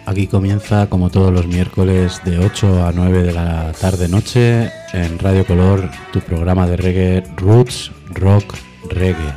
Aquí comienza, como todos los miércoles, de 8 a 9 de la tarde-noche, en Radio Color, tu programa de reggae Roots Rock Reggae.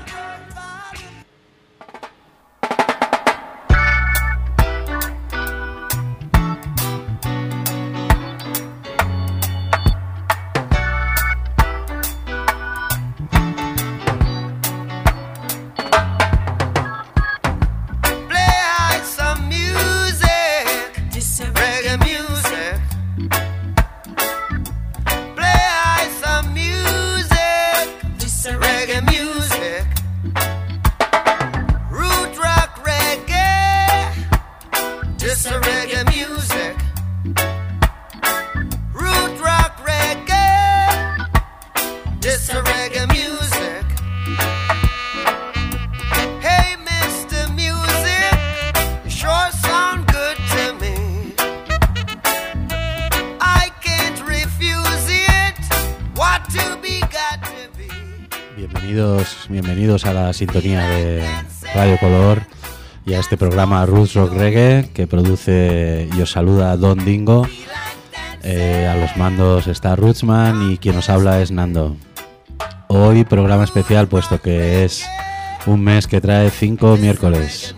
Bienvenidos a la sintonía de Radio Color y a este programa Roots Rock Reggae que produce y os saluda Don Dingo. A los mandos está Rootsman y quien os habla es Nando. Hoy programa especial puesto que es un mes que trae 5 miércoles.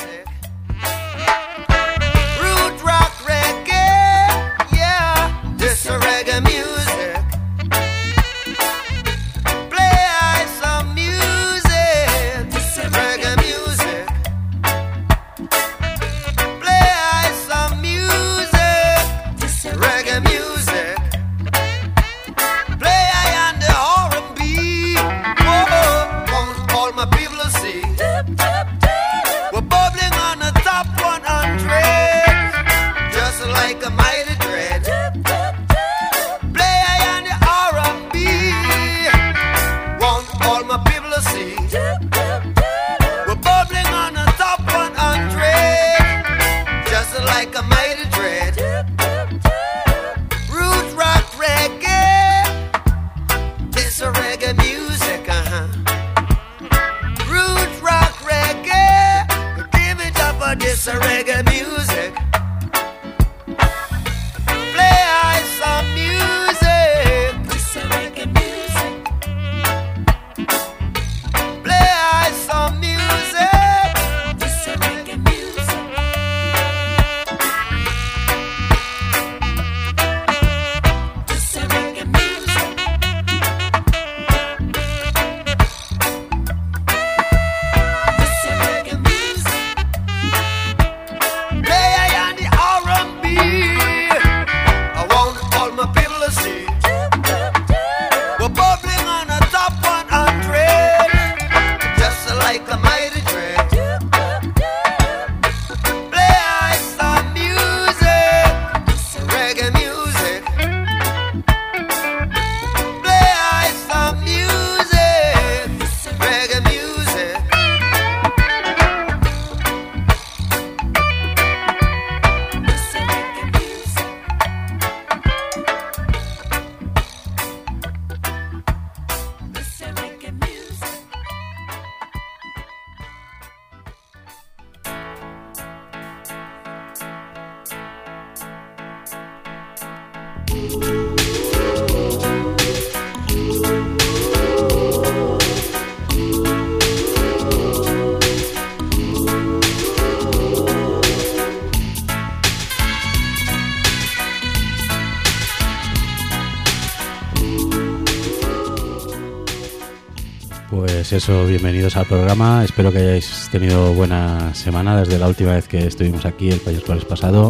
Pues eso, bienvenidos al programa. Espero que hayáis tenido buena semana desde la última vez que estuvimos aquí el jueves pasado.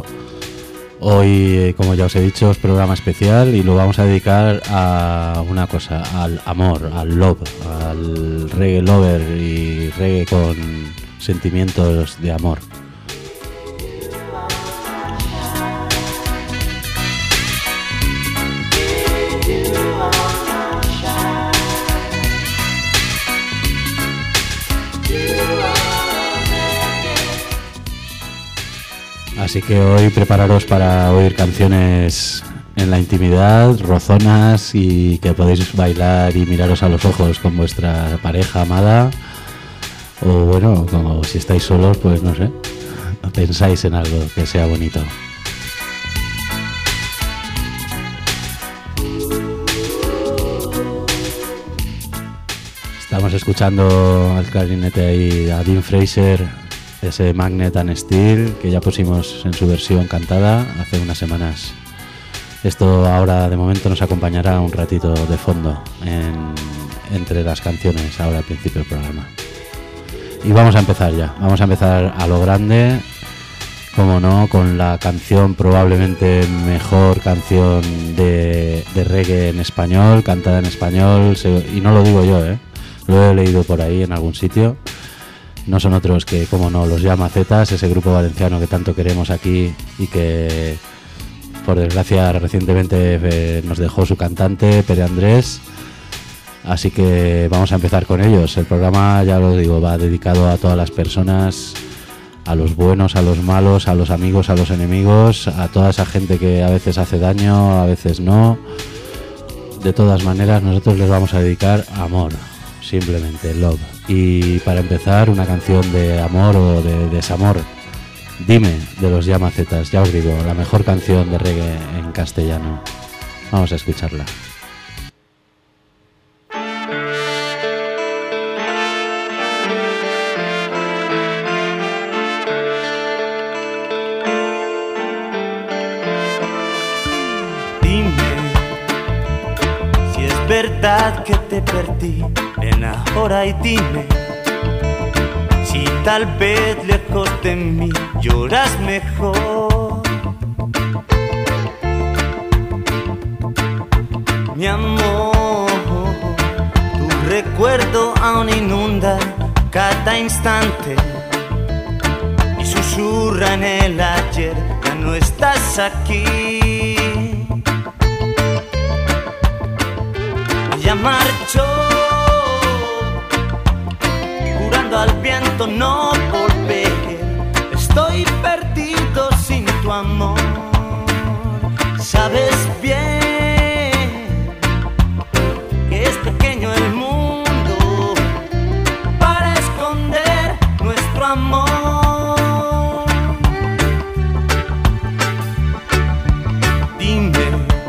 Hoy, como ya os he dicho, es programa especial y lo vamos a dedicar a una cosa, al amor, al love, al reggae lover y reggae con sentimientos de amor. Así que hoy prepararos para oír canciones en la intimidad, rozonas y que podéis bailar y miraros a los ojos con vuestra pareja amada. O bueno, como si estáis solos, pues no sé, pensáis en algo que sea bonito. Estamos escuchando al clarinete ahí a Dean Fraser, ese Magnet and Steel que ya pusimos en su versión cantada hace unas semanas. Esto ahora de momento nos acompañará un ratito de fondo entre las canciones ahora al principio del programa. Y vamos a empezar ya, vamos a empezar a lo grande, como no, con la canción, probablemente mejor canción de reggae en español, cantada en español, y no lo digo yo, lo he leído por ahí en algún sitio. No son otros que, como no, los Llamazetas, ese grupo valenciano que tanto queremos aquí y que, por desgracia, recientemente nos dejó su cantante, Pere Andrés. Así que vamos a empezar con ellos. El programa, ya lo digo, va dedicado a todas las personas, a los buenos, a los malos, a los amigos, a los enemigos, a toda esa gente que a veces hace daño, a veces no. De todas maneras, nosotros les vamos a dedicar amor, simplemente love. Y para empezar, una canción de amor o de desamor, Dime, de los Llamazetas. Ya os digo, la mejor canción de reggae en castellano. Vamos a escucharla. Verdad que te perdí, ven ahora y dime si tal vez lejos de mí lloras mejor. Mi amor, tu recuerdo aún inunda cada instante y susurra en el ayer, ya no estás aquí. Ya marchó, jurando al viento no volver. Estoy perdido sin tu amor. Sabes bien que es pequeño el mundo para esconder nuestro amor. Dime,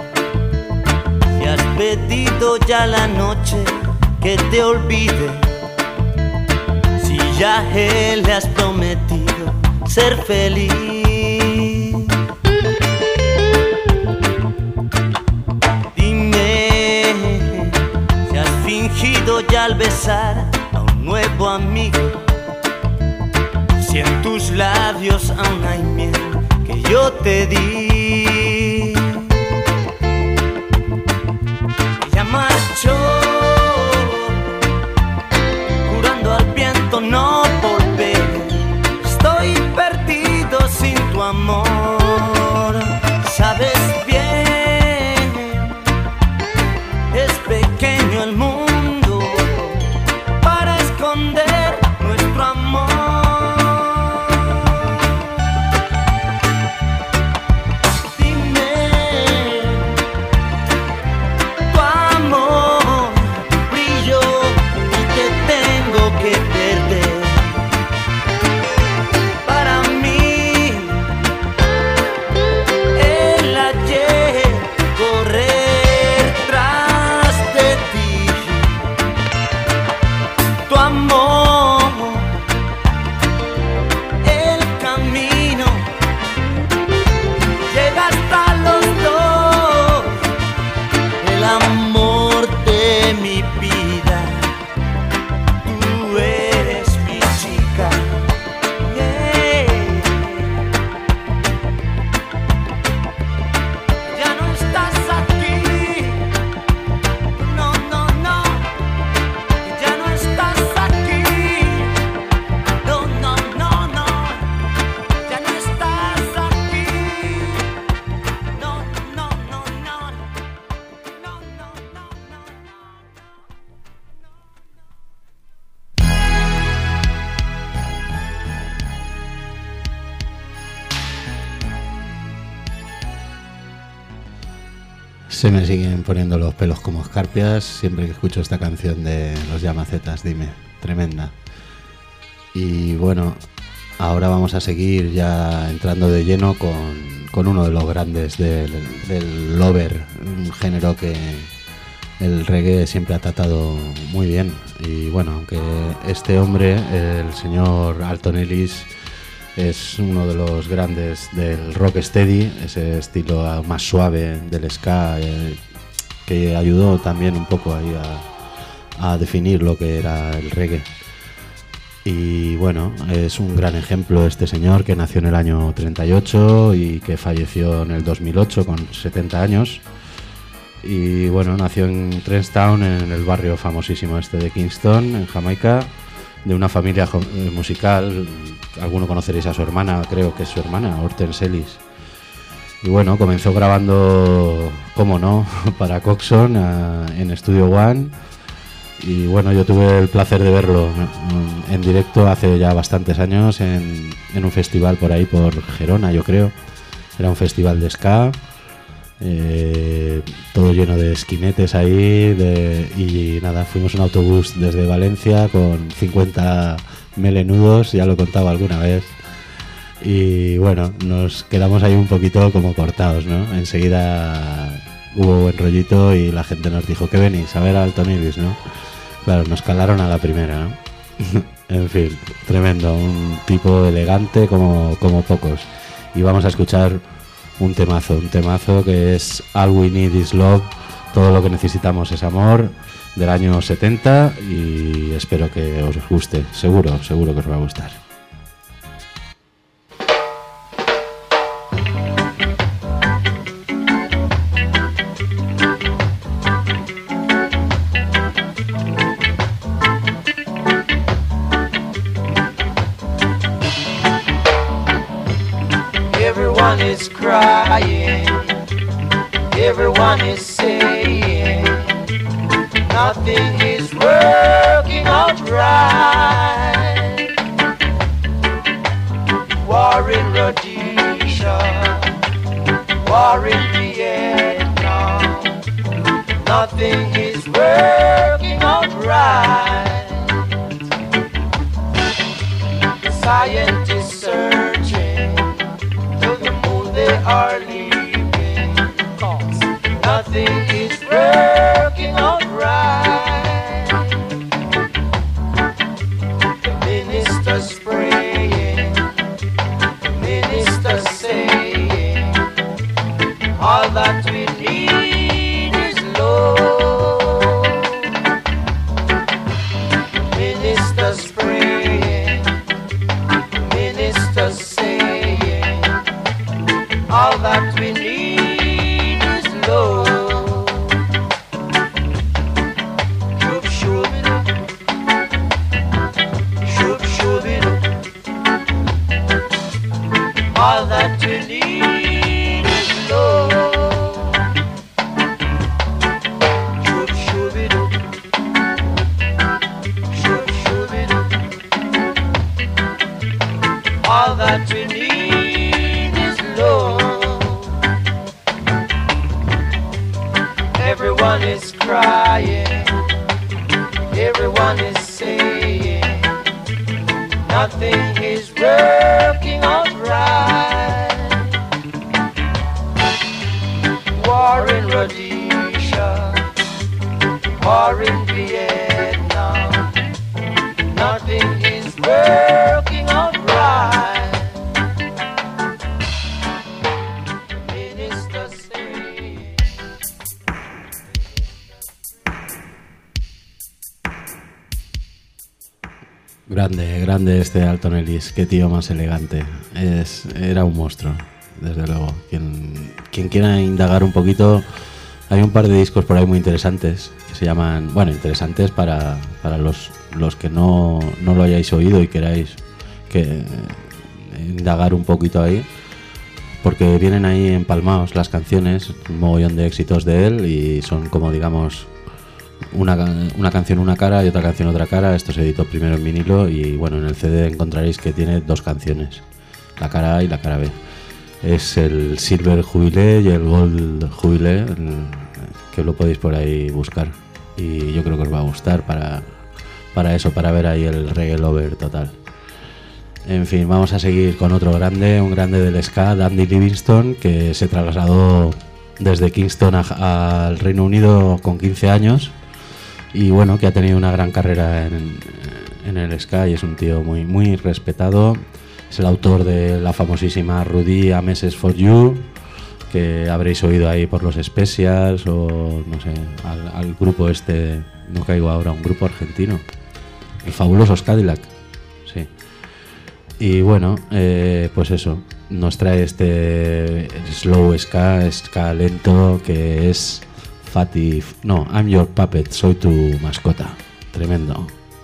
pedido ya la noche que te olvide, si ya él le has prometido ser feliz. Dime si has fingido ya al besar a un nuevo amigo, si en tus labios aún hay miel que yo te di. Marchó, jurando al viento no volver. Estoy perdido sin tu amor. Sabes bien, es pequeño el mundo para esconder nuestro amor. Se me siguen poniendo los pelos como escarpias siempre que escucho esta canción de los Llamazetas, Dime, tremenda. Y bueno, ahora vamos a seguir ya entrando de lleno con uno de los grandes del lover, un género que el reggae siempre ha tratado muy bien. Y bueno, aunque este hombre, el señor Alton Ellis, es uno de los grandes del rocksteady, ese estilo más suave del ska, que ayudó también un poco ahí a definir lo que era el reggae. Y bueno, es un gran ejemplo este señor, que nació en el año 38 y que falleció en el 2008 con 70 años. Y bueno, nació en Trenchtown, en el barrio famosísimo este de Kingston, en Jamaica, de una familia musical. Alguno conoceréis a su hermana, creo que es su hermana, Hortense Ellis. Y bueno, comenzó grabando, cómo no, para Coxsone en Studio One. Y bueno, yo tuve el placer de verlo en directo hace ya bastantes años en un festival por ahí, por Gerona, yo creo. Era un festival de ska, todo lleno de esquinetes ahí, y nada, fuimos en autobús desde Valencia con 50 melenudos, ya lo he contado alguna vez. Y bueno, nos quedamos ahí un poquito como cortados, ¿no? Enseguida hubo buen rollito y la gente nos dijo: ¿qué venís? A ver a Alton Ellis, ¿no? Claro, nos calaron a la primera, ¿no? En fin, tremendo, un tipo elegante como pocos. Y vamos a escuchar un temazo que es All We Need Is Love, todo lo que necesitamos es amor, del año 70, y espero que os guste, seguro que os va a gustar. Everyone is crying, everyone is saying nothing is working out right. War in Rhodesia, war in Vietnam, nothing is working out right. Scientists searching, they are leaving, 'cause nothing is working out right. The minister's praying, the minister's saying, all that we need is love. The minister's praying, the minister's saying, all that we need is love. Shoop shooby-doo, shoop shooby-doo. All that we need is love. Shoop shooby-doo, shoop shooby-doo. All that we need is love. Everyone is crying, everyone is saying nothing is working out right. War in Rhodesia, war in Vietnam, nothing is working out right. Grande este Alton Ellis, qué tío más elegante. Era un monstruo, desde luego. Quien quiera indagar un poquito, hay un par de discos por ahí muy interesantes que se llaman, bueno, interesantes para los que no lo hayáis oído y queráis indagar un poquito ahí, porque vienen ahí empalmados las canciones, un mogollón de éxitos de él, y son como, digamos, una canción una cara y otra canción otra cara. Esto se editó primero en vinilo y bueno, en el CD encontraréis que tiene dos canciones, la cara A y la cara B. Es el Silver Jubilee y el Gold Jubilee, que lo podéis por ahí buscar, y yo creo que os va a gustar para eso, para ver ahí el reggae lover total. En fin, vamos a seguir con otro grande, un grande del ska, Dundee Livingston, que se trasladó desde Kingston al Reino Unido con 15 años y bueno, que ha tenido una gran carrera en el ska y es un tío muy, muy respetado. Es el autor de la famosísima Rudy A Message for You, que habréis oído ahí por los Specials o no sé, al grupo este, no caigo ahora, un grupo argentino, el Fabulosos Cadillac, sí. Y bueno, pues eso, nos trae este slow ska lento que es Fatty, no, I'm your puppet, soy tu mascota, tremendo.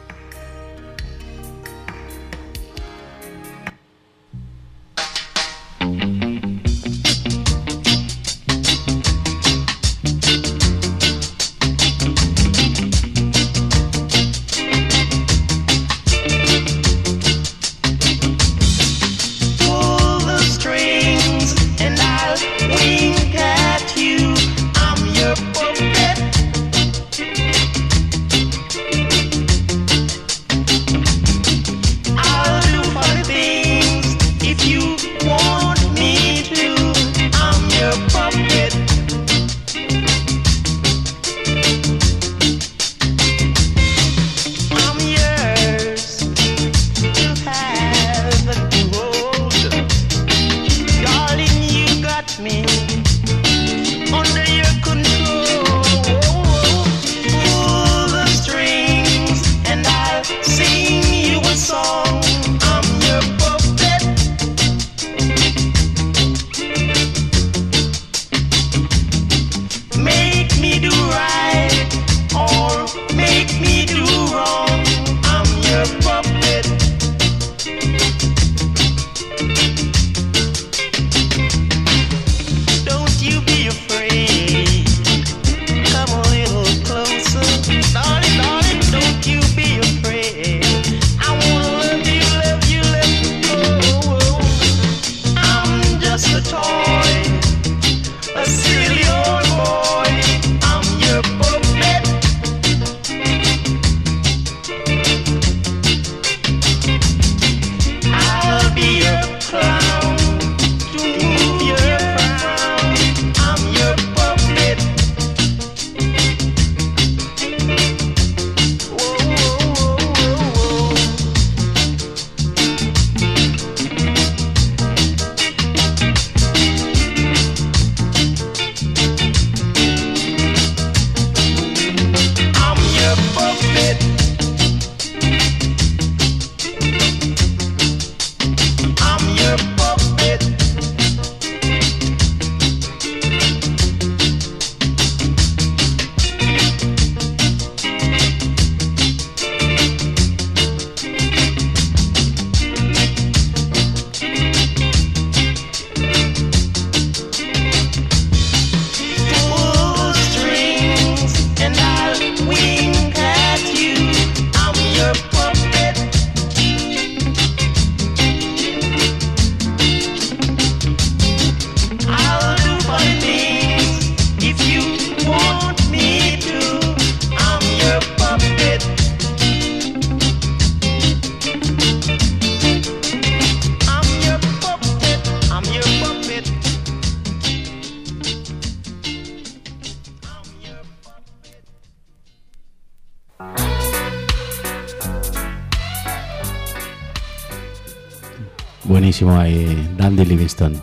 Buenísimo ahí, Dundee Livingston.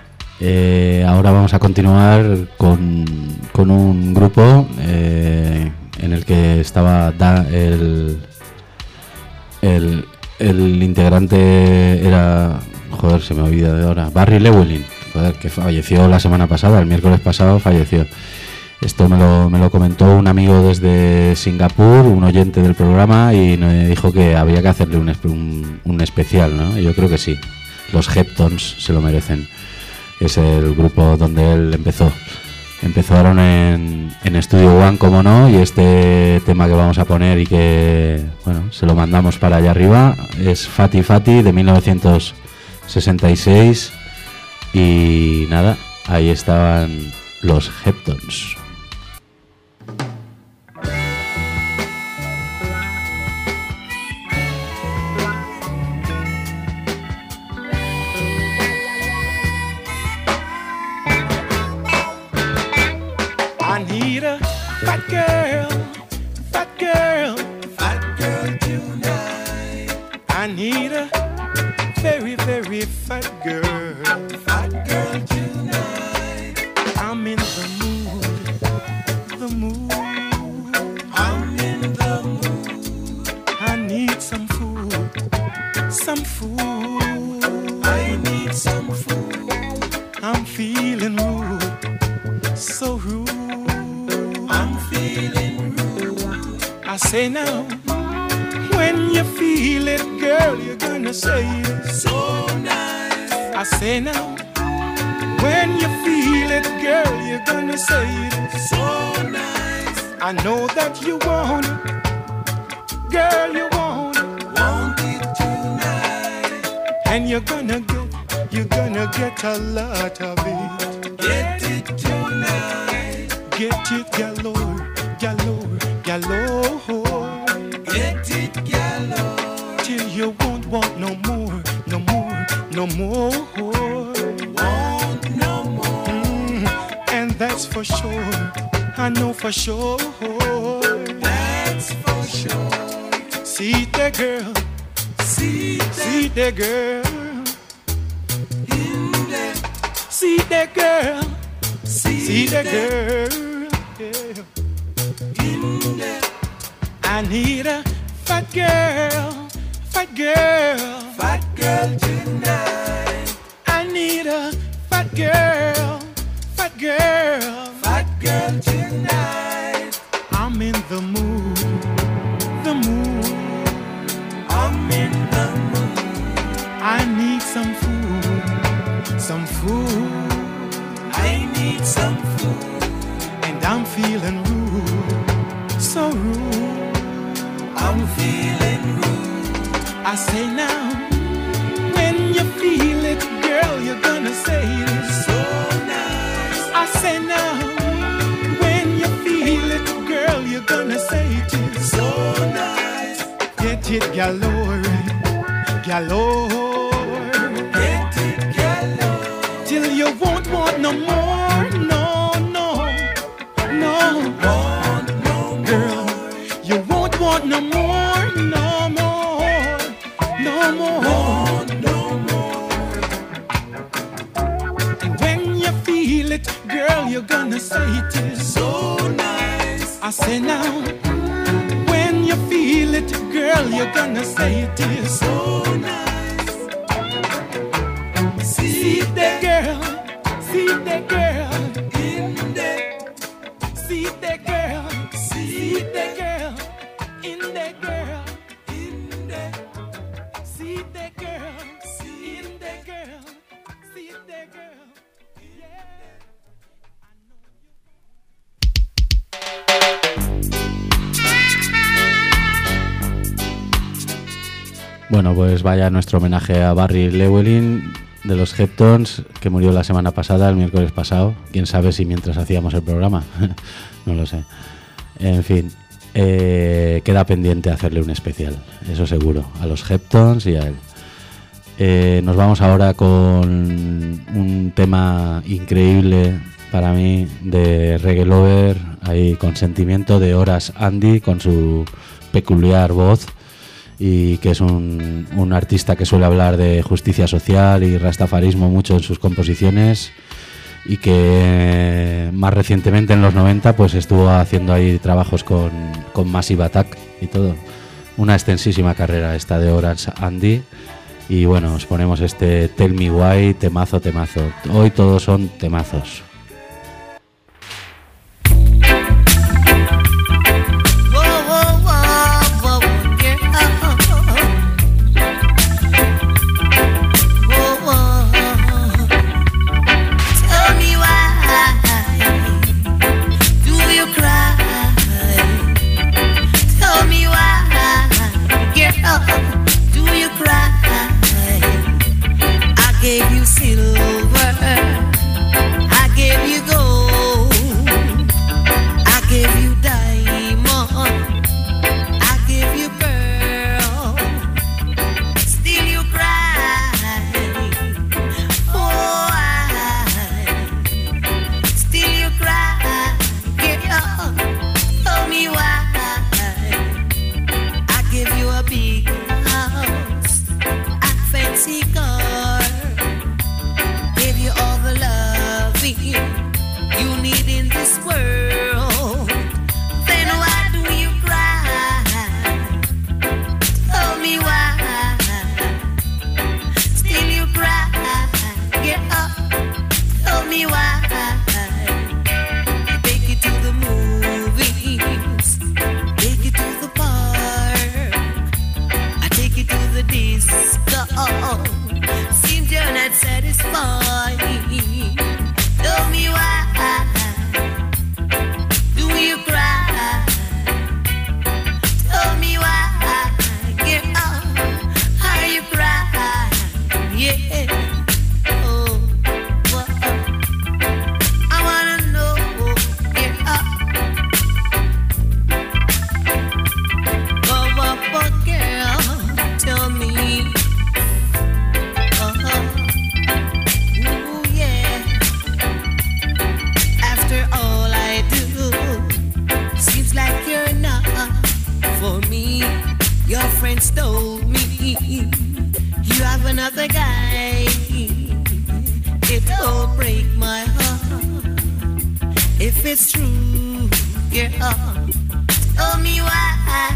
Ahora vamos a continuar con un grupo en el que estaba el integrante era, joder, se me olvida de ahora, Barry Llewellyn, joder, que falleció la semana pasada, el miércoles pasado falleció. Esto me lo comentó un amigo desde Singapur, un oyente del programa, y me dijo que había que hacerle un especial, ¿no? Y yo creo que sí, los Heptones se lo merecen. Es el grupo donde él empezó. Empezaron en Studio One, como no, y este tema que vamos a poner y que, bueno, se lo mandamos para allá arriba, es Fatty Fatty de 1966, y nada, ahí estaban los Heptones. girl. Fat girl tonight. I'm in the mood. The mood. I'm in the mood. I need some food. Some food. I need some food. I'm feeling rude. So rude. I'm feeling rude. I say now. When you feel it, girl, you're gonna say it. So nice. I say now. When you feel it, girl, you're gonna say it. So nice. I know that you want it. Girl, you want it. Want it tonight. And you're gonna get a lot of it. Get it tonight. Get it galore, galore, galore. Get it galore. Till you won't want no more, no more, no more. Want no more. And that's for sure. I know for sure. That's for sure. See the girl. See the girl. In there. See the girl. See the girl. Yeah. In there. I need a fat girl, fat girl, fat girl tonight. I need a fat girl, fat girl, fat girl tonight. I'm in the mood, the mood. I'm in the mood. I need some food, some food. I need some food. And I'm feeling rude, so rude. I'm feeling rude. I say now, when you feel it, girl, you're gonna say it. So nice. I say now, when you feel it, girl, you're gonna say it. So nice. Get it galore, galore. Get it galore. Till you won't want no more, no, no, no. Want no more. Girl, you won't want no more, no more, no more, no more. And when you feel it, girl, you're gonna say it is so nice. I say now, when you feel it, girl, you're gonna say it is so nice. See the girl, see the girl in there. See the girl, see the girl. In the girl, in the, see the girl, see the girl, see the girl, yeah. Bueno, pues vaya nuestro homenaje a Barry Llewellyn de los Heptones, que murió la semana pasada, el miércoles pasado. Quién sabe si mientras hacíamos el programa, no lo sé. En fin. Queda pendiente hacerle un especial, eso seguro, a los Heptones y a él. Nos vamos ahora con un tema increíble para mí de Reggae Lover, ahí con sentimiento, de Horace Andy, con su peculiar voz, y que es un artista que suele hablar de justicia social y rastafarismo mucho en sus composiciones, y que más recientemente en los 90 pues estuvo haciendo ahí trabajos con Massive Attack y todo. Una extensísima carrera esta de Horace Andy. Y bueno, os ponemos este Tell Me Why, temazo, temazo. Hoy todos son temazos. Gave you silver, I gave it's true, girl. Tell me why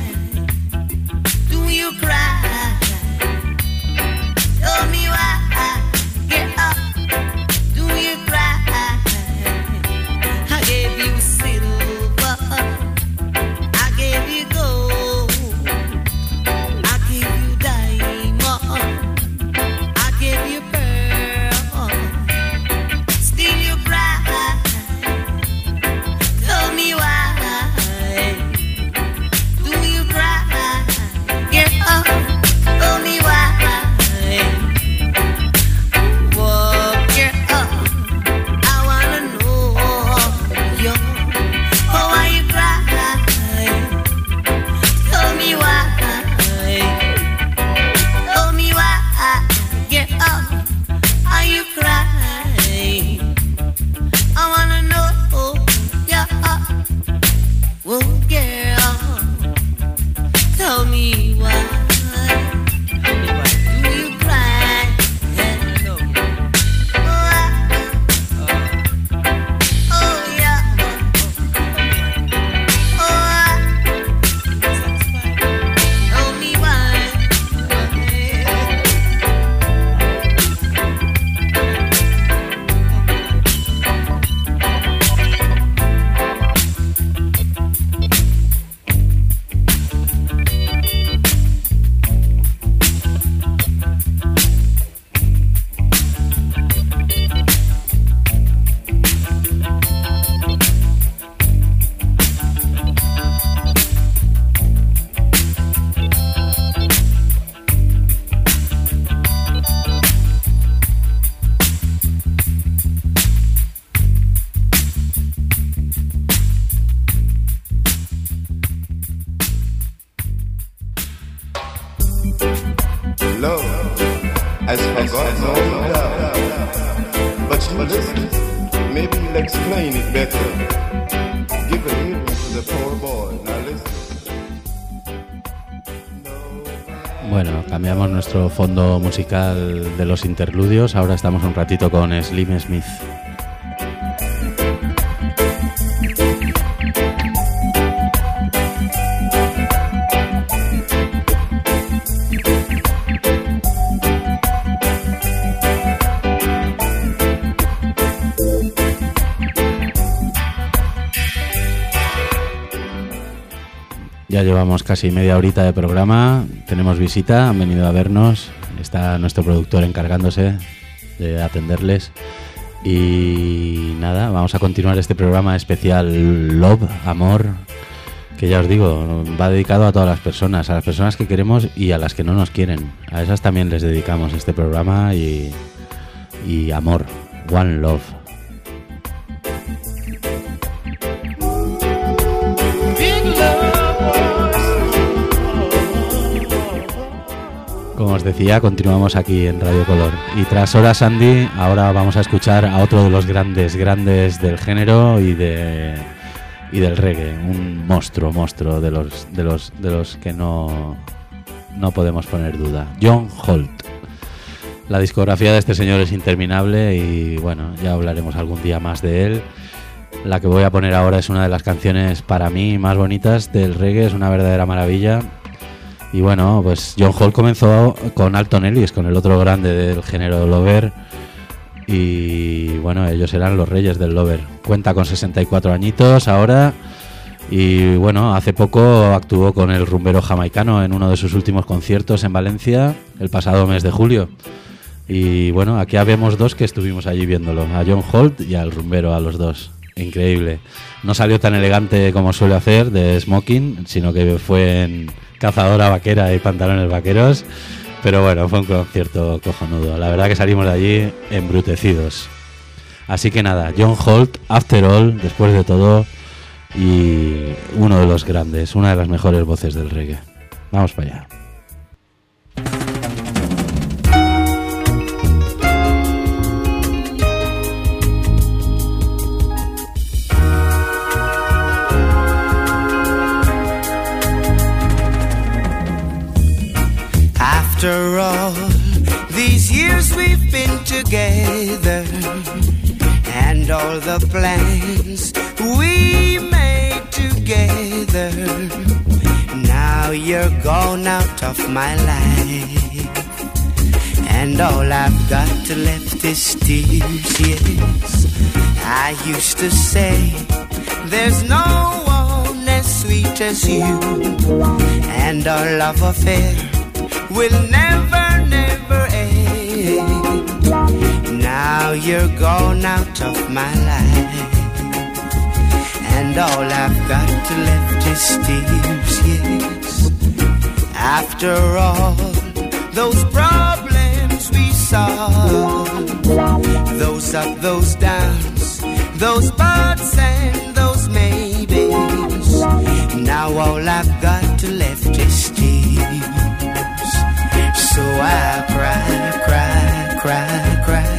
do you cry? Tell me why, girl, do you cry? I gave you silver, I gave you gold, I gave you diamond, I gave you pearl. Still you cry. Tell me why do you cry? Girl, tell me why. Bueno, cambiamos nuestro fondo musical de los interludios. Ahora estamos un ratito con Slim Smith. Ya llevamos casi media horita de programa, tenemos visita, han venido a vernos, está nuestro productor encargándose de atenderles y nada, vamos a continuar este programa especial Love, Amor, que ya os digo, va dedicado a todas las personas que queremos y a las que no nos quieren, a esas también les dedicamos este programa y amor, One Love. Como os decía, continuamos aquí en Radio Color. Y tras Horas Andy, ahora vamos a escuchar a otro de los grandes del género y del reggae. Un monstruo de los que no podemos poner duda. John Holt. La discografía de este señor es interminable y bueno, ya hablaremos algún día más de él. La que voy a poner ahora es una de las canciones para mí más bonitas del reggae, es una verdadera maravilla. Y bueno, pues John Holt comenzó con Alton Ellis, con el otro grande del género Lover. Y bueno, ellos eran los reyes del Lover. Cuenta con 64 añitos ahora. Y bueno, hace poco actuó con el rumbero jamaicano en uno de sus últimos conciertos en Valencia, el pasado mes de julio. Y bueno, aquí habemos dos que estuvimos allí viéndolo, a John Holt y al rumbero, a los dos. Increíble. No salió tan elegante como suele hacer, de smoking, sino que fue en cazadora vaquera y pantalones vaqueros, pero bueno, fue un concierto cojonudo. La verdad que salimos de allí embrutecidos. Así que nada, John Holt, After All, después de todo, y uno de los grandes, una de las mejores voces del reggae. Vamos para allá. After all these years we've been together, and and all the plans we made together. Now you're gone out of my life, and all I've got to left is tears, yes. I used to say there's no one as sweet as you, and our love affair will never, never end. Now you're gone out of my life, and all I've got to left is tears, yes. After all those problems we solved, those up, those downs, those buts and those maybes, now all I've got to left is tears. So I cry, cry, cry, cry.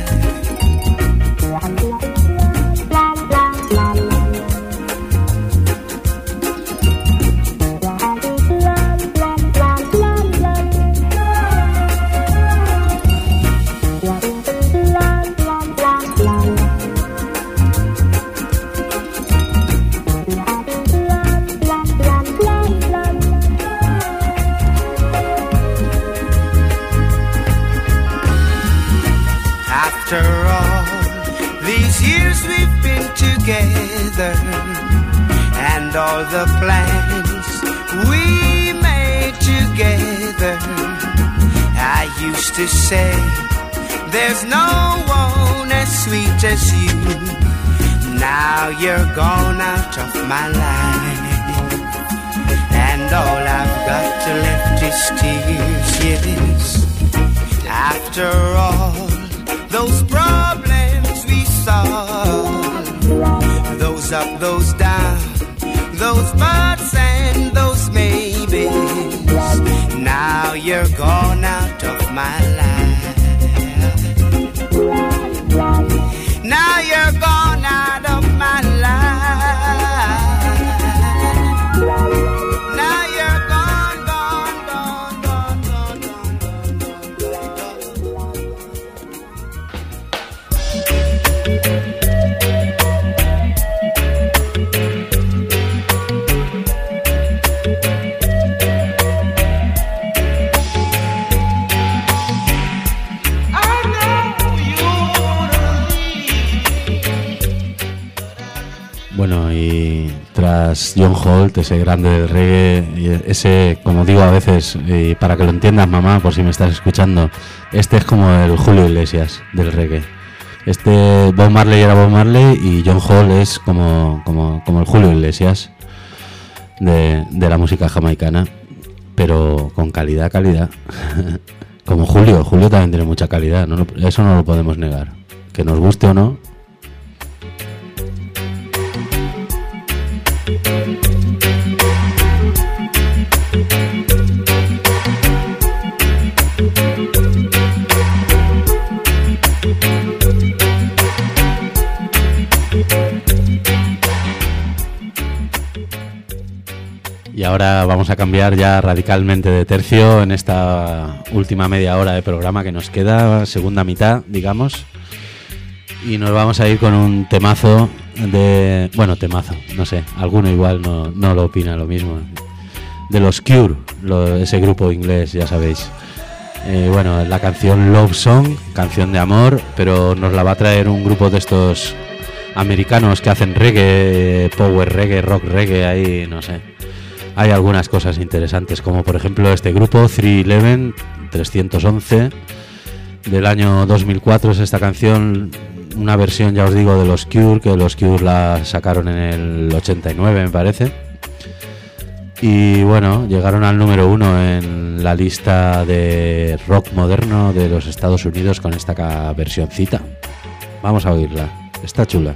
After all these years we've been together, and all the plans we made together, I used to say there's no one as sweet as you. Now you're gone out of my life, and all I've got to left is tears, yes. After all those problems we solved, those up, those down, those buts and those maybes, now you're gone out of my life. Now you're gone out of my life. Now you're gone, gone, gone, gone, gone, gone, gone, gone, gone. Bueno, y tras John Holt, ese grande del reggae, y ese, como digo a veces, y para que lo entiendas, mamá, por si me estás escuchando, este es como el Julio Iglesias del reggae. Este Bob Marley era Bob Marley y John Holt es como el Julio Iglesias de la música jamaicana, pero con calidad. Como Julio también tiene mucha calidad, eso no lo podemos negar, que nos guste o no. Y ahora vamos a cambiar ya radicalmente de tercio en esta última media hora de programa que nos queda, segunda mitad, digamos. Y nos vamos a ir con un temazo temazo, no sé, alguno igual no lo opina lo mismo. De los Cure, ese grupo inglés, ya sabéis. La canción Love Song, canción de amor, pero nos la va a traer un grupo de estos americanos que hacen reggae, power reggae, rock reggae, ahí, no sé. Hay algunas cosas interesantes, como por ejemplo este grupo 311 del año 2004, es esta canción, una versión, ya os digo, de los Cure, que los Cure la sacaron en el 89, me parece. Y bueno, llegaron al número 1 en la lista de rock moderno de los Estados Unidos con esta versioncita. Vamos a oírla, está chula.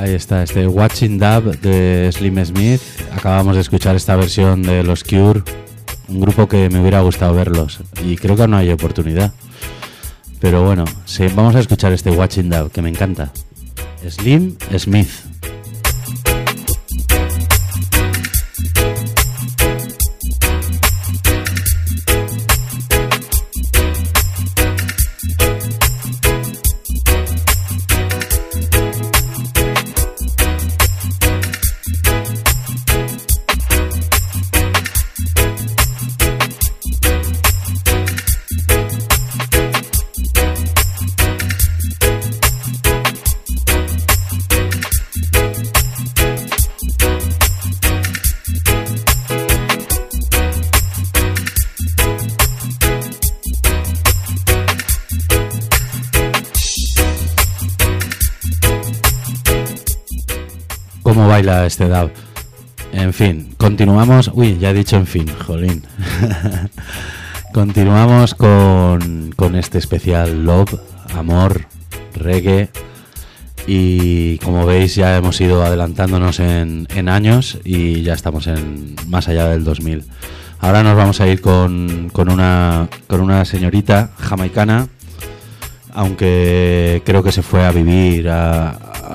Ahí está, este Watching Dub de Slim Smith. Acabamos de escuchar esta versión de los Cure, un grupo que me hubiera gustado verlos y creo que no hay oportunidad. Pero bueno, sí, vamos a escuchar este Watching Dub que me encanta. Slim Smith. ¿Cómo baila este dub? En fin, continuamos. Uy, ya he dicho en fin, jolín. Continuamos con este especial Love, Amor, Reggae. Y como veis, ya hemos ido adelantándonos en años y ya estamos en más allá del 2000. Ahora nos vamos a ir con una señorita jamaicana, aunque creo que se fue a vivir a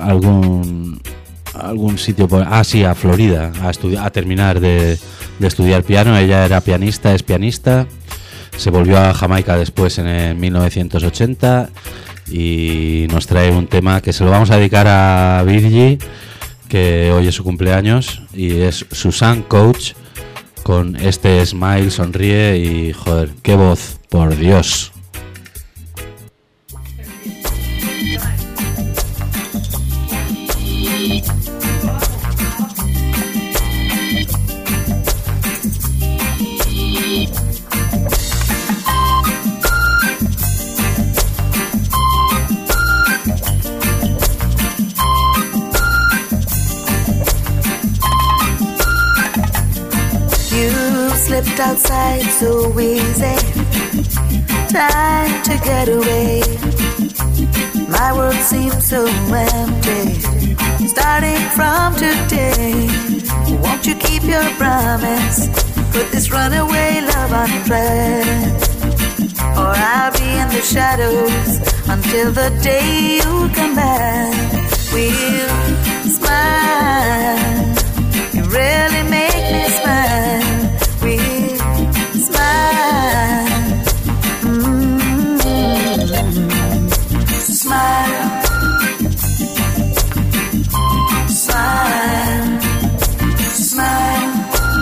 algún sitio a Florida a terminar de estudiar piano. Ella era pianista, es pianista, se volvió a Jamaica después en 1980 y nos trae un tema que se lo vamos a dedicar a Virgie, que hoy es su cumpleaños, y es Susan Coach con este Smile, sonríe y joder, qué voz, por Dios. Slipped outside so easy, time to get away. My world seems so empty, starting from today. Won't you keep your promise, put this runaway love on track, or I'll be in the shadows until the day you come back. We'll smile, you really make me smile. We smile, smile, smile, smile,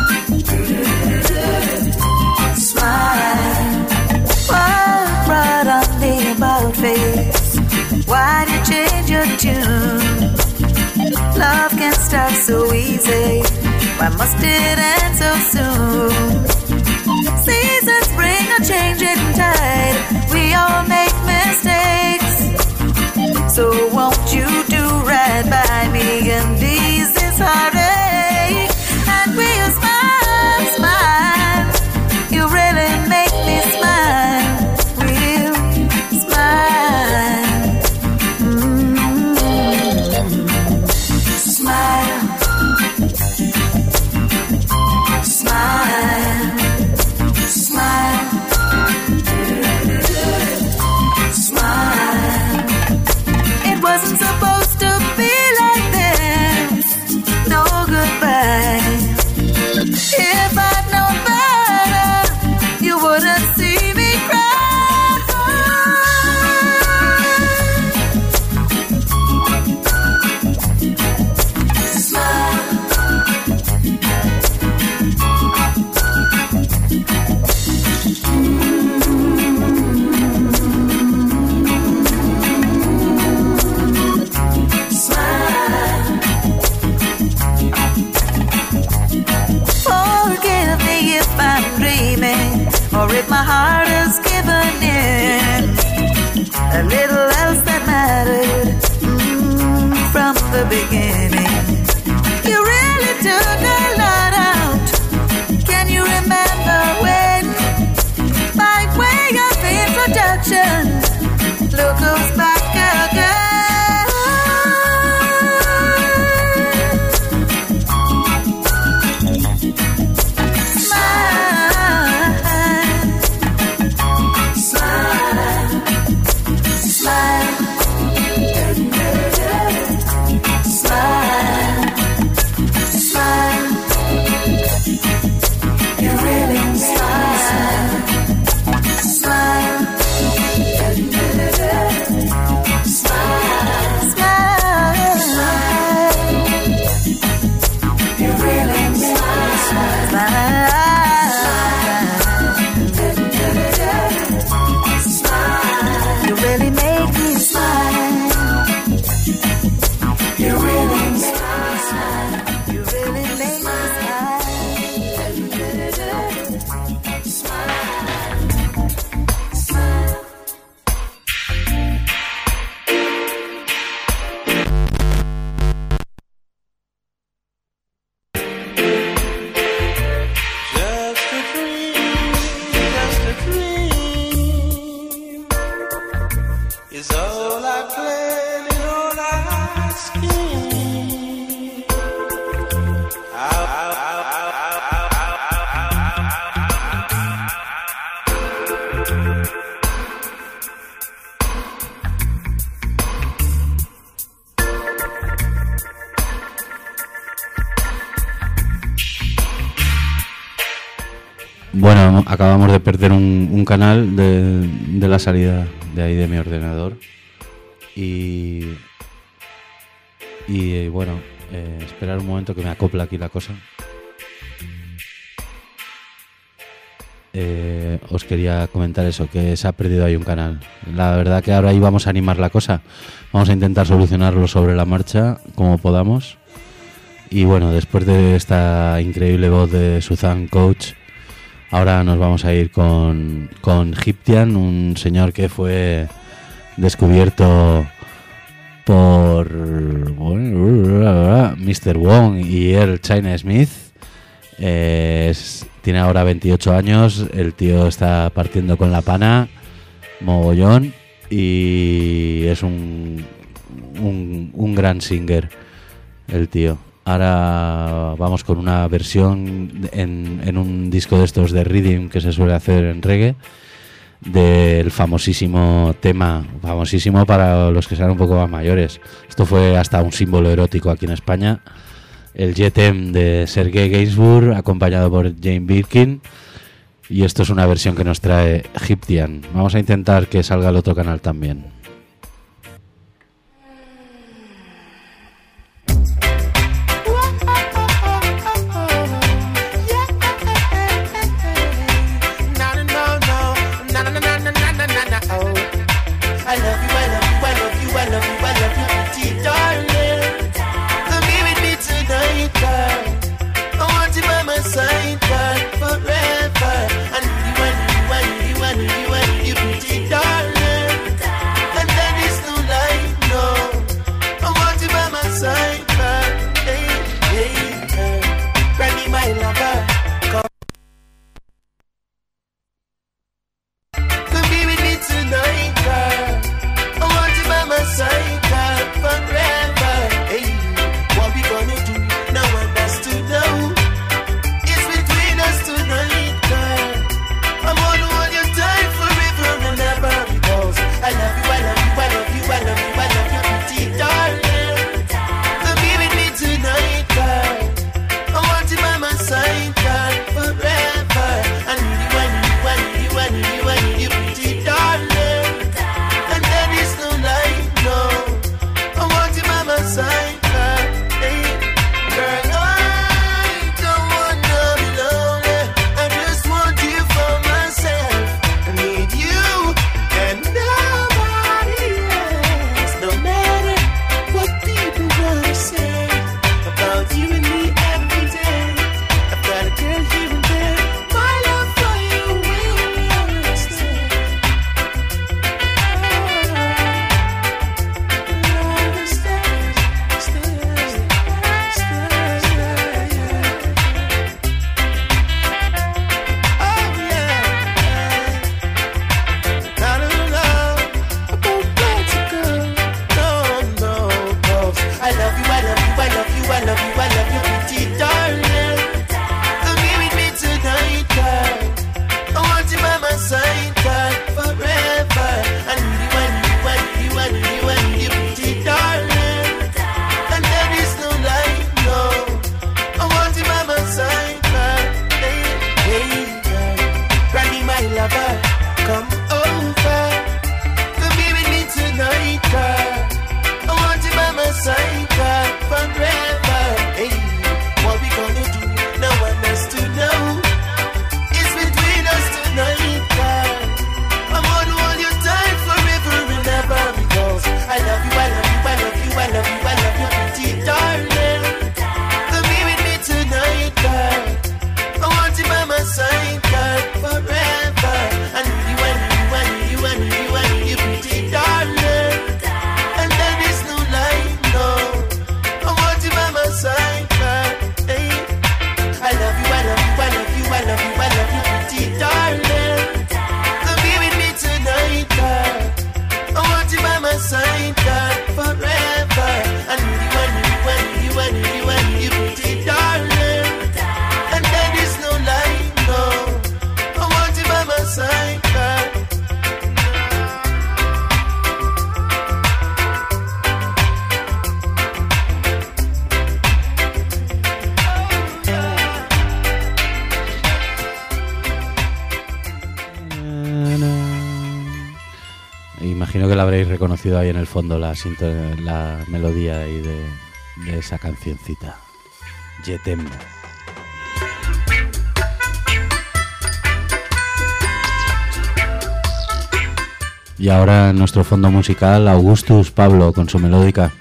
smile. What brought on the about face? Why did you change your tune? Love can start so easy. Why must it end so soon? Seasons bring a changing tide. We all make mistakes. So won't you do right by me and ease this heartache? And we'll smile, smile. You really make me smile. We'll smile, smile. Smile, smile, smile. It wasn't supposed to be like this. No goodbye. If I'd known better, you wouldn't see me cry. Smile. Forgive me if I'm dreaming, or if my heart has given in. A little else that mattered from the beginning. You really took a lot out. Can you remember when, by way of introduction, look who's back again? is all I plan and all I scheme. Bueno, acabamos de perder un canal de la salida de ahí de mi ordenador y bueno, esperar un momento que me acopla aquí la cosa. Os quería comentar eso, que se ha perdido ahí un canal. La verdad que ahora íbamos a animar la cosa, vamos a intentar solucionarlo sobre la marcha como podamos. Y bueno, después de esta increíble voz de Suzanne Coach, ahora nos vamos a ir con Gyptian, un señor que fue descubierto por Mr. Wong y Earl China Smith. Tiene ahora 28 años, el tío está partiendo con la pana, mogollón, y es un gran singer, el tío. Ahora vamos con una versión en un disco de estos de rhythm que se suele hacer en reggae, del famosísimo tema, famosísimo para los que sean un poco más mayores. Esto fue hasta un símbolo erótico aquí en España, el Jetem de Sergei Gainsbourg, acompañado por Jane Birkin, y esto es una versión que nos trae Gyptian. Vamos a intentar que salga el otro canal también. imagino que la habréis reconocido ahí en el fondo, la melodía ahí de esa cancioncita. Je t'aime. Y ahora en nuestro fondo musical, Augustus Pablo con su melódica.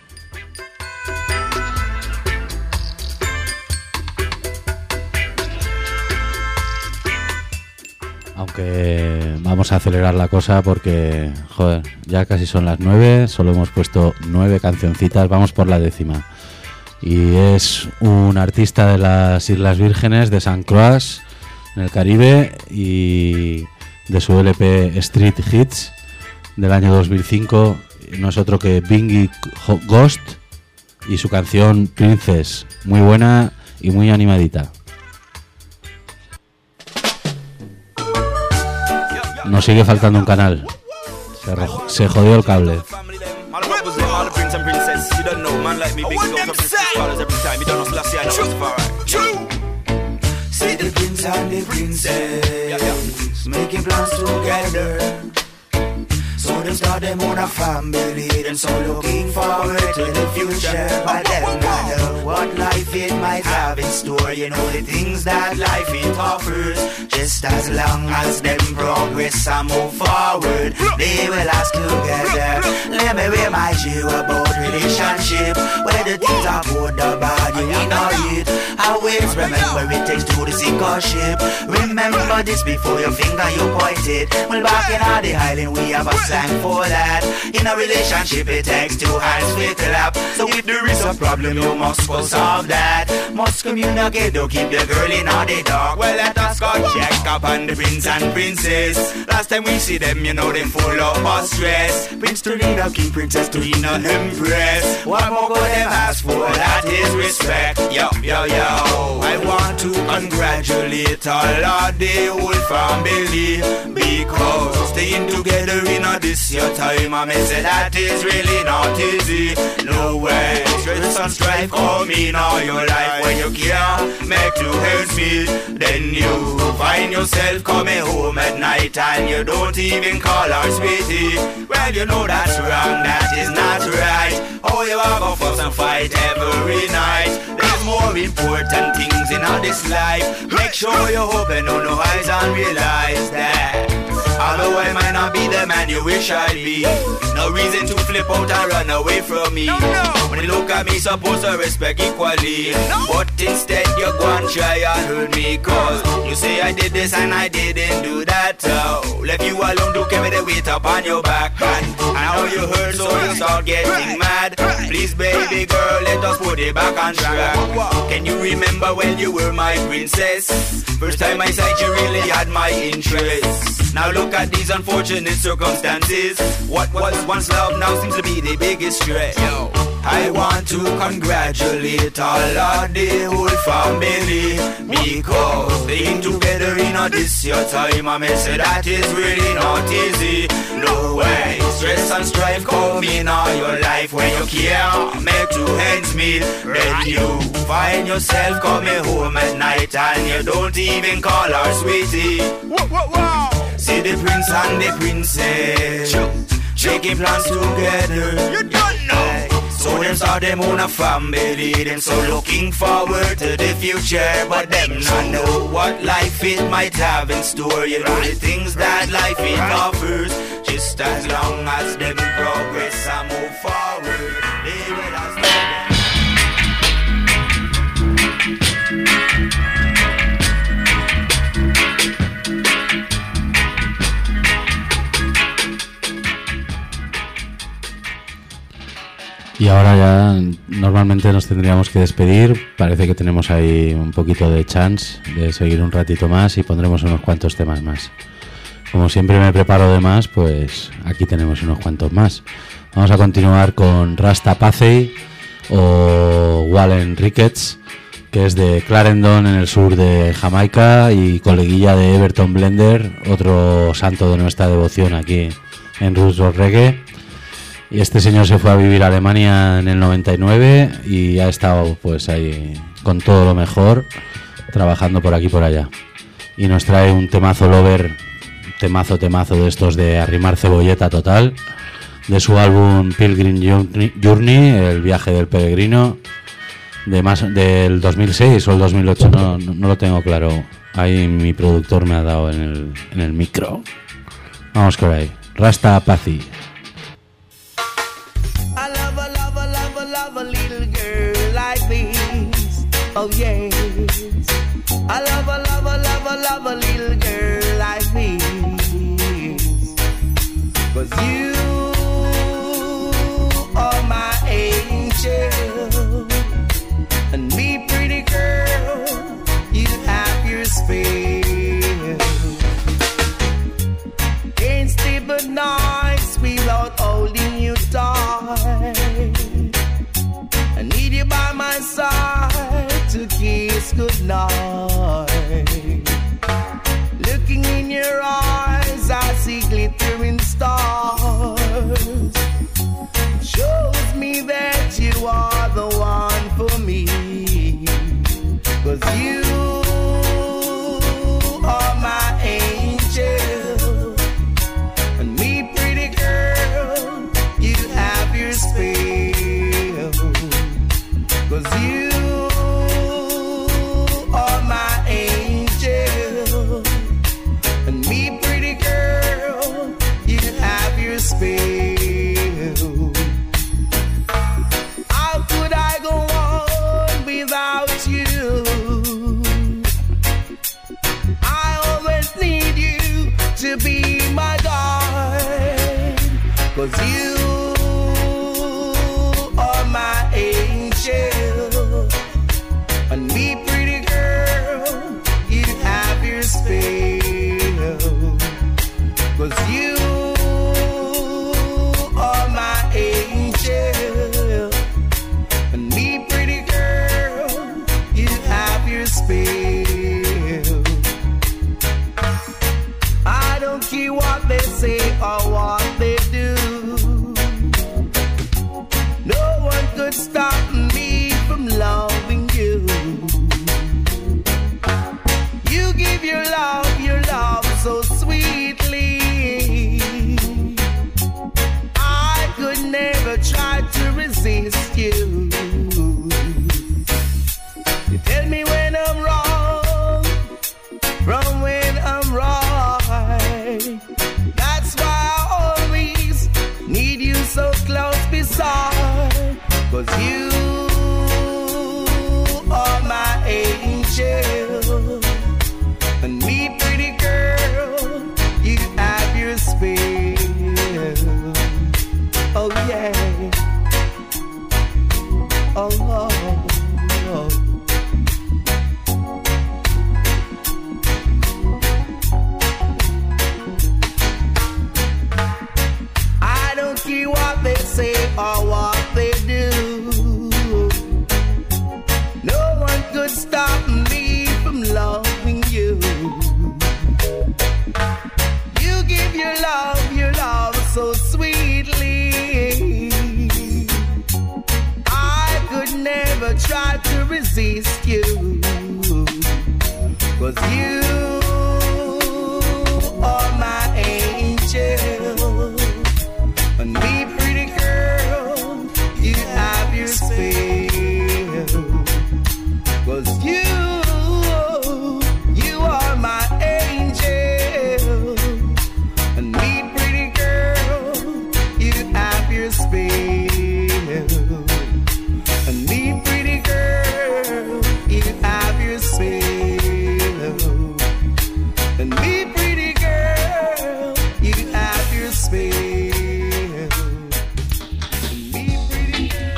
Aunque vamos a acelerar la cosa porque, joder, ya casi son las 9, solo hemos puesto 9 cancioncitas, vamos por la 10ª. Y es un artista de las Islas Vírgenes, de St. Croix, en el Caribe, y de su LP Street Hits del año 2005, no es otro que Bingy Ghost y su canción Princess, muy buena y muy animadita. Nos sigue faltando un canal. Se jodió el cable. See the prince and the princess making plans together. So them start them on a family, then so looking forward to the future. But them not know what life it might have in store. You know the things that life it offers. Just as long as them progress and move forward, they will last together. Let me remind you about relationship. Whether things are good or bad, you know it. Always remember it takes two to sink a ship. Remember this before your finger you point it. Well, back in the island we have a slang for that. In a relationship it takes two hands to clap. So if there is a problem you must go solve that. Must communicate to keep the girl in the dark. Well, let us go check up on the prince and princess. Last time we see them, you know they full of stress. Prince to lead a king, princess to lead an empress. What more could them ask for? That is respect. Yo, yo, yo. I want to congratulate all of the whole family, because staying together in this your time, I may say that is really not easy. No way, stress and strife come in all your life. When you can't make two heads meet, then you find yourself coming home at night and you don't even call her sweetie. Well, you know that's wrong, that is not right. Oh, you have a fuss and fight every night. There's more important things in all this life. Make sure you open on the eyes and realize that although I might not be the man you wish I'd be, no reason to flip out and run away from me. When you look at me, supposed to respect equally, but instead you go and try and hurt me. Cause you say I did this and I didn't do that. So left you alone to carry the weight up on your back. And now you hurt so you start getting mad. Please baby girl, let us put it back on track. Can you remember when you were my princess? First time I saw you really had my interest. Now look at these unfortunate circumstances. What was once love now seems to be the biggest stress. Yo, I want to congratulate all of the whole family, because staying together in this your time, I may say that is really not easy. No way, stress and strife come in all your life. When you can't make two ends meet, then you find yourself coming home at night and you don't even call her sweetie. See the prince and the princess shaking plans together. You don't know. So them start them own a family, them so looking forward to the future. But them not know what life it might have in store. You know the things that life it offers. Just as long as them progress and move forward, they will have Y ahora ya normalmente nos tendríamos que despedir. Parece que tenemos ahí un poquito de chance de seguir un ratito más y pondremos unos cuantos temas más. Como siempre me preparo de más, pues aquí tenemos unos cuantos más. Vamos a continuar con Rasta Pacey o Wallen Ricketts, que es de Clarendon en el sur de Jamaica y coleguilla de Everton Blender, otro santo de nuestra devoción aquí en Roots of Reggae. Y este señor se fue a vivir a Alemania en el 99 y ha estado pues ahí con todo lo mejor, trabajando por aquí y por allá. Y nos trae un temazo Lover temazo de estos de arrimar cebolleta total, de su álbum Pilgrim Journey, el viaje del peregrino, del 2006 o el 2008, no lo tengo claro. Ahí mi productor me ha dado en el micro. Vamos por ahí. Rasta Pazi. I love a little girl like this. Oh yes. I love a little girl like this. 'Cause you are my angel. And me, pretty girl, you have your spell. Can't sleep at night without holding you tight. I need you by my side to kiss goodnight. Looking in your eyes, I see glittering stars. Shows me that you are the one for me. 'Cause you are my angel. And me, pretty girl, you have your spell. 'Cause you are my angel. And me, pretty girl, you have your spell. How could I go on without you? I always need you to be my guide. 'Cause you are my angel. And me, pretty girl, you have your spell. 'Cause you are my angel. And me, pretty girl, you have your spell. I don't care what they say or what they do. No one could stop me from loving you. You give your love so sweetly. I could never try to resist you. You tell me when I'm wrong from when I'm right. That's why I always need you so close beside. 'Cause you are my angel. And me, pretty girl, you have your spell. Oh yeah. Oh, oh, oh. I don't care what they say or what they do. No one could stop me from loving you. You give your love so sweetly. I could never try to resist you. 'Cause you are my angel. And me, pretty girl, you have your spell. 'Cause you are my angel. And me, pretty girl, you have your spell. And me, pretty girl, you have your spell. And me, pretty girl, you have your spell. And me, pretty girl.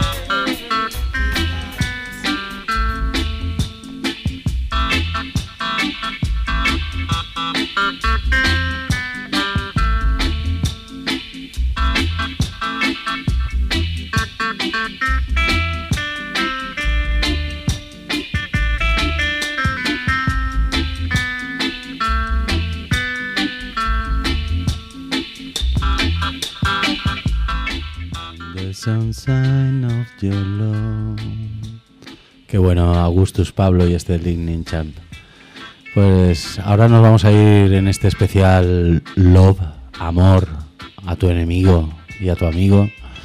Some sign of your love. Qué bueno, Augustus Pablo y este Lightning Champ. Pues ahora nos vamos a ir en este especial Love, amor a tu enemigo y a tu amigo,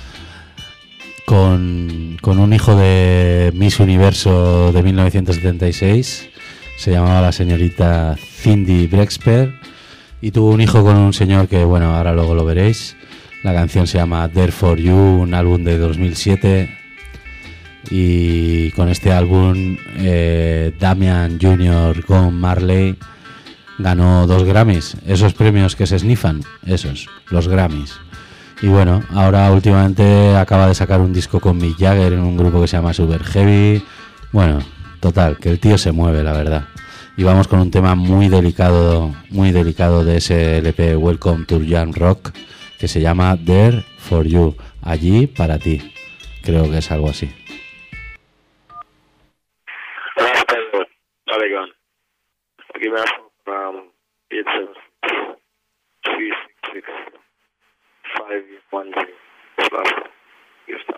con un hijo de Miss Universo de 1976, se llamaba la señorita Cindy Brexper, y tuvo un hijo con un señor que, bueno, ahora luego lo veréis. La canción se llama There For You, un álbum de 2007, y con este álbum Damian Jr. con Marley ganó 2 Grammys, esos premios que se snifan, esos, los Grammys. Y bueno, ahora últimamente acaba de sacar un disco con Mick Jagger en un grupo que se llama Super Heavy. Bueno, total, que el tío se mueve, la verdad. Y vamos con un tema muy delicado de ese LP Welcome to Young Rock, que se llama There For You, allí para ti. Creo que es algo así. Oregon. I'll give me from 876-366-510. Give stop.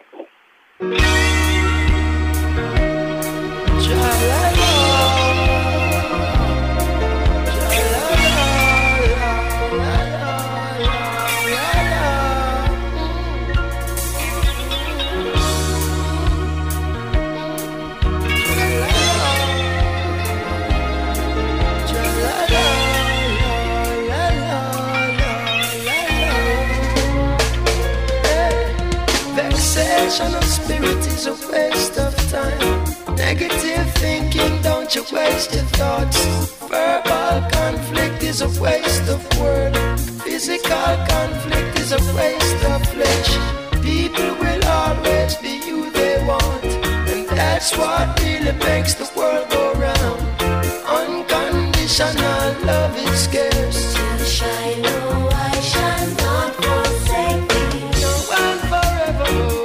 Of spirit is a waste of time. Negative thinking, don't you waste your thoughts. Verbal conflict is a waste of word. Physical conflict is a waste of flesh. People will always be who they want, and that's what really makes the world go round. Unconditional love is scarce. To shine, no, I shall not forsake thee. No one forevermore.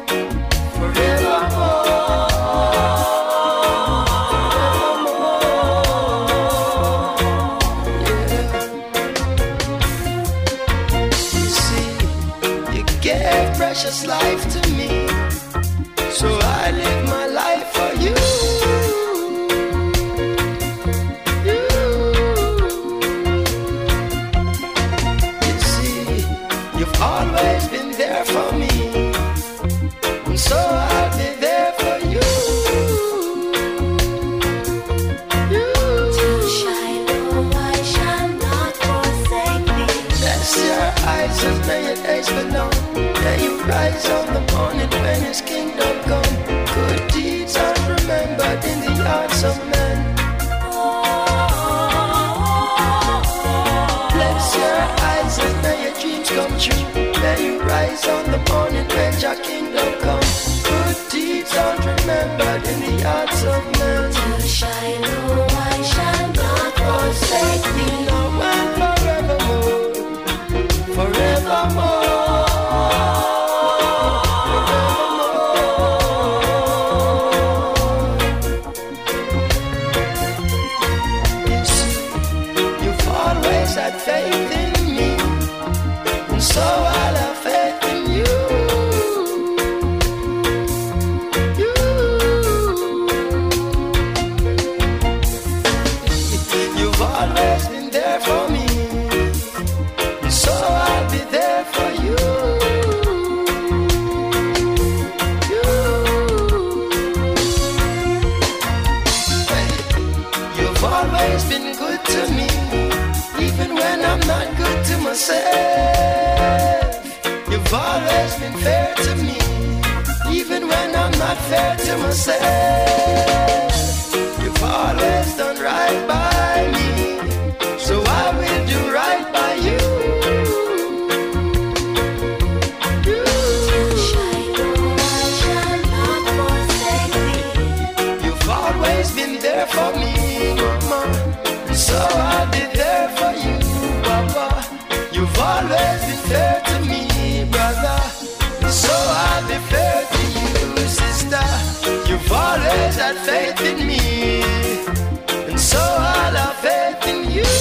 Precious life to me, so I live my life for you. You see, you've always been there for me, and so I'll be there for you. To shine, no, I shall not forsake thee. Bless your eyes and may your days belong. May you rise on the morning when his kingdom come. Good deeds are remembered in the hearts of men. Bless your eyes and may your dreams come true. May you rise on the morning when your kingdom come. Good deeds are remembered in the hearts of men. To shine, no, I shall not forsake thee. No one forevermore, forevermore. Faith in me, and so I'll have faith in you. You've always been there for me, and so I'll be there for you. You've always been good to me, even when I'm not good to myself. You've always been fair to me, even when I'm not fair to myself. You've always done right by me, so I will do right by you. You've always been there for me, mama, so I'll be there for you, Papa. You've always been fair to me, brother, so I'll be fair to you, sister. You've always had faith in me, and so I'll have faith in you.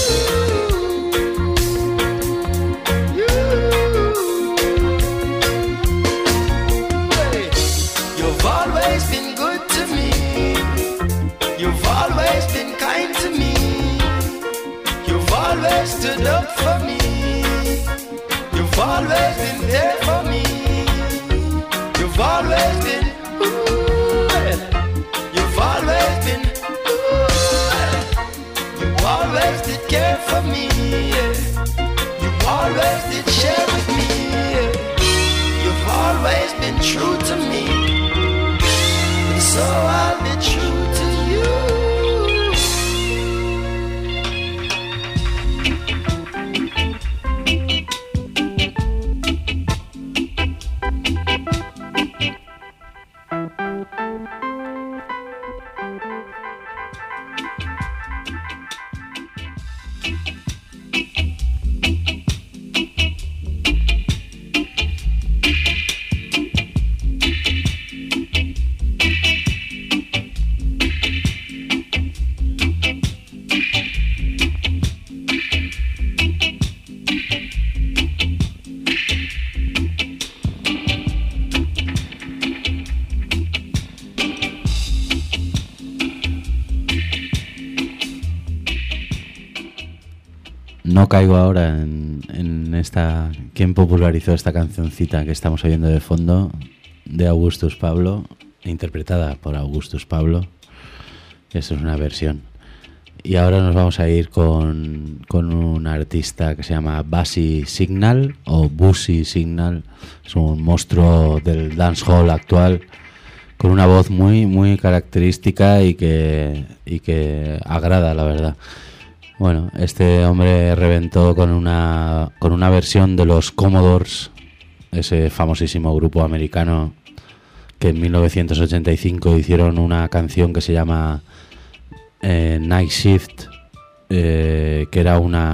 Hey, you've always been good to me. You've always been kind to me. of me. Yeah. You've always did share with me. Yeah. You've always been true to me, and so I'll be true to you. No caigo ahora en esta... ¿Quién popularizó esta cancioncita que estamos oyendo de fondo? De Augustus Pablo, interpretada por Augustus Pablo. Eso es una versión. Y ahora nos vamos a ir con un artista que se llama Busy Signal, o Busy Signal. Es un monstruo del dancehall actual, con una voz muy, muy característica y que agrada, la verdad. Bueno, este hombre reventó con una versión de los Commodores, ese famosísimo grupo americano que en 1985 hicieron una canción que se llama Night Shift, que era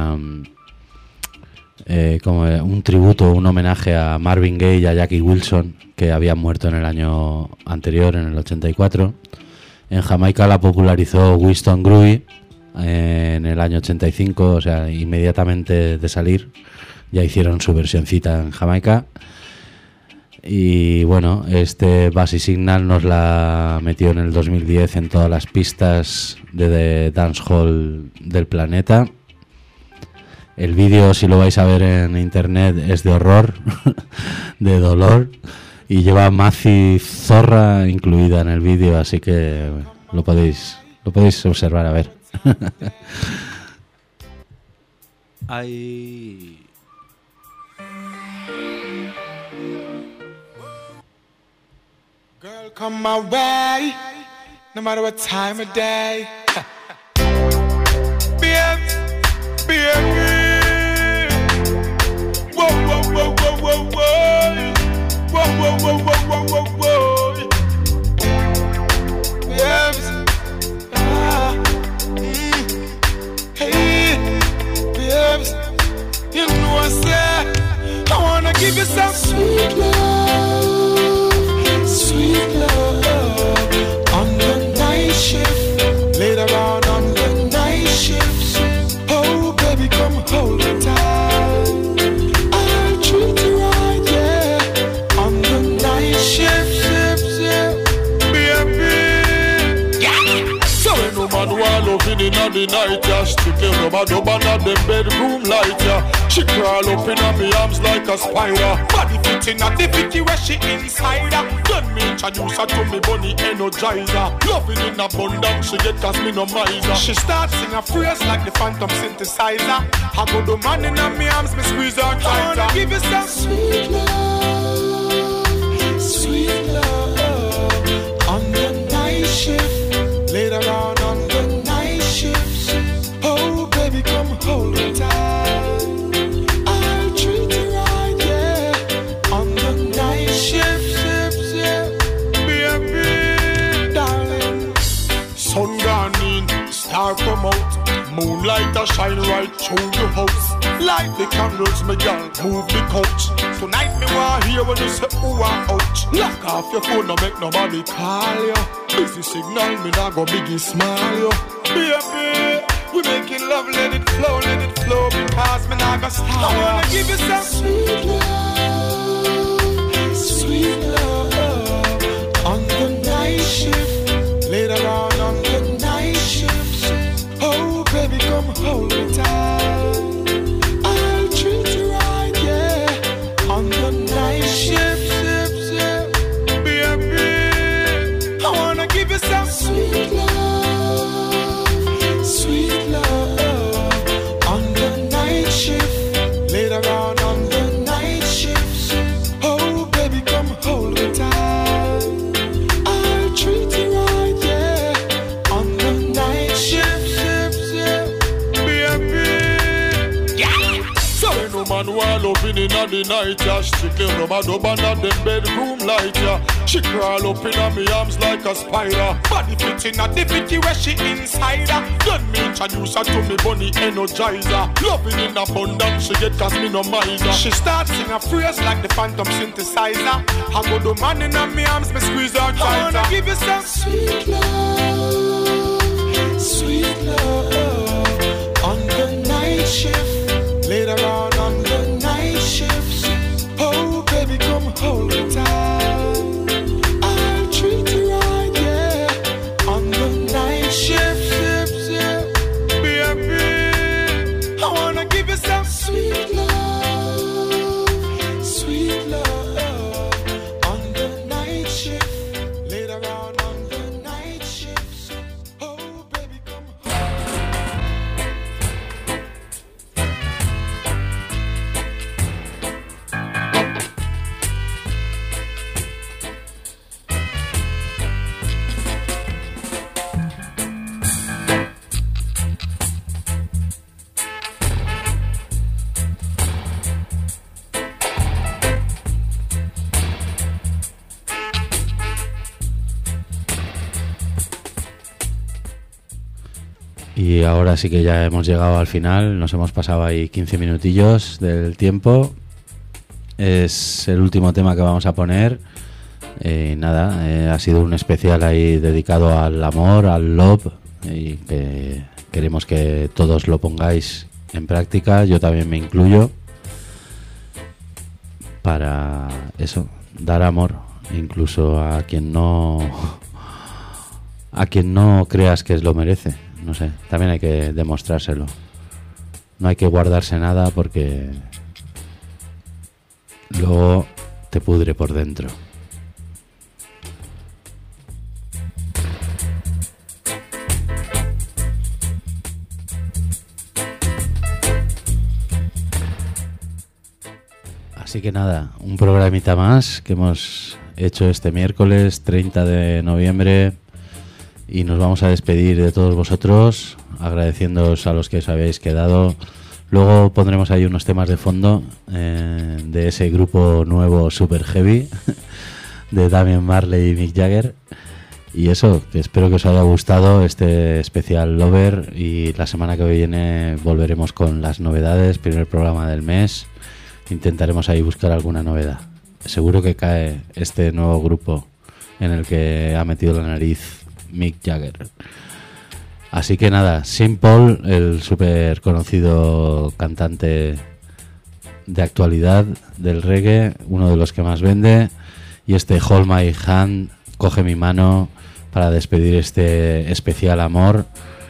como un tributo, un homenaje a Marvin Gaye y a Jackie Wilson, que habían muerto en el año anterior, en el 84. En Jamaica la popularizó Winston Groovy en el año 85, o sea, inmediatamente de salir ya hicieron su versioncita en Jamaica. Y bueno, este Busy Signal nos la metió en el 2010 en todas las pistas de dancehall del planeta. El vídeo, si lo vais a ver en internet, es de horror, de dolor, y lleva Mazi Zorra incluida en el vídeo, así que lo podéis observar, a ver. Ay. Girl, come my way, no matter what time of day. Baby, baby. Whoa, whoa, whoa, whoa, whoa, whoa. Whoa, whoa, whoa, whoa, whoa, whoa, whoa. Baby. Hey, babes, you know I said I wanna give you some sweet love on the night shift, later on the night shift. Oh, baby, come hold me tight. I'll treat you right, yeah, on the night shift, baby. Yeah. So ain't no man who loving in the night, yeah. Strictly rubber dub under the bedroom light, yeah. She crawl up in my arms like a spider. Body fitting at the 50 where she inside her. Then me introduce her to me bunny energizer. Loving in abundance, she get cause me no miser. She starts sing a phrase like the phantom synthesizer. I go the man in my arms, me squeeze her tighter. I wanna give you some sweet love on the night shift, later on the night shift. Oh baby, come hold me tight. I'll treat you right, yeah, on the night shift, baby, darling. Sun gone in, star come out, moonlight a shine right through the house. Light the candles, my girl, move the couch. Tonight me want hear when you say ooh and ouch. Lock off your phone, no make nobody call you. Busy signal, me nah go biggie smile you. Baby, we making love, let it flow, because me nah go stop. I wanna give you some sweet love on the night shift, later on the night shift. Oh baby, come hold me tight. I'll treat you right, yeah, on the night shift, baby. I wanna give you some sweet love on the inna the night, yeah. Strictly rub a dub under the bedroom light, yeah. She crawl up inna me arms like a spider. Body fit inna the picky where she insider. Then me introduce her to me bunny energizer. Loving in abundance, she get cause me no miser. She starts sing a phrase like the phantom synthesizer. I go the man inna me arms, me squeeze her tighter. I wanna give you some sweet love, sweet love. On the night shift, later on the night shifts. Oh baby, come hold me tight. I'll treat you right, yeah. On the night shifts, yeah. Baby, I wanna give you some sweet love, sweet love. On the night shift, later on the night shifts. Oh baby, come hold. Y ahora sí que ya hemos llegado al final, nos hemos pasado ahí 15 minutillos del tiempo. Es el último tema que vamos a poner. Ha sido un especial ahí dedicado al amor, al love, y que queremos que todos lo pongáis en práctica, yo también me incluyo, para eso, dar amor, incluso a quien no creas que lo merece. No sé, también hay que demostrárselo. No hay que guardarse nada porque luego te pudre por dentro. Así que nada, un programita más que hemos hecho este miércoles 30 de noviembre. Y nos vamos a despedir de todos vosotros, agradeciéndoos a los que os habéis quedado. Luego pondremos ahí unos temas de fondo de ese grupo nuevo Super Heavy de Damian Marley y Mick Jagger. Y eso, que espero que os haya gustado este especial Lover. Y la semana que viene volveremos con las novedades, primer programa del mes. Intentaremos ahí buscar alguna novedad. Seguro que cae este nuevo grupo en el que ha metido la nariz Mick Jagger. Así que nada, Sean Paul, el súper conocido cantante de actualidad del reggae, uno de los que más vende, y este Hold My Hand, coge mi mano, para despedir este especial amor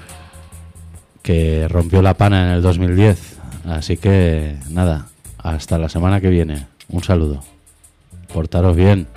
que rompió la pana en el 2010. Así que nada, hasta la semana que viene. Un saludo. Portaros bien.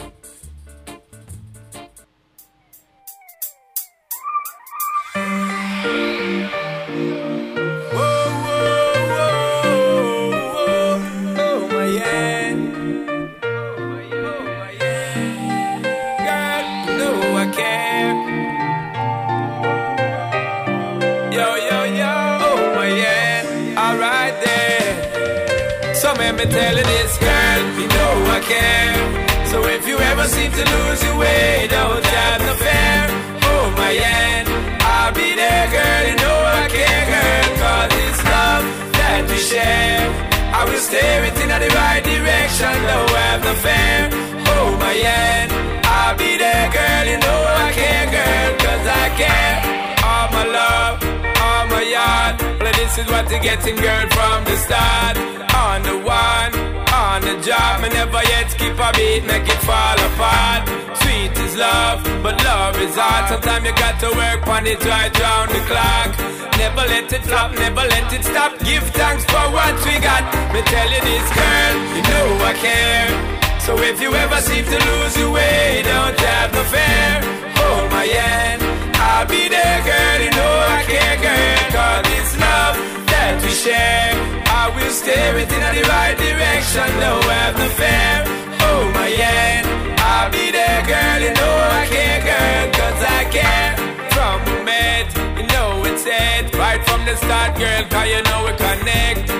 Me tell you this, girl, you know I care. So if you ever seem to lose your way, don't have no fear. Hold my hand, I'll be there, girl, you know I care, girl. Cause it's love that we share. I will steer it in the right direction, don't have no fear. Hold my hand, I'll be there, girl, you know I care, girl. Cause I care, all my love, all my yard. Well, this is what you're getting, girl, from the start. On the one, on the job, me never yet skip a beat, make it fall apart. Sweet is love, but love is hard. Sometimes you got to work on it right round the clock. Never let it flop, never let it stop. Give thanks for what we got. Me tell you this, girl, you know I care. So if you ever seem to lose your way, don't have no fear. Hold my hand, I'll be there, girl, you know I care, girl. Cause it's love that we share. I will steer it in the right direction, no have no fear. Oh my hand, I'll be there, girl, you know I care, girl. Cause I care from the met, you know it's it. Right from the start, girl, cause you know we connect.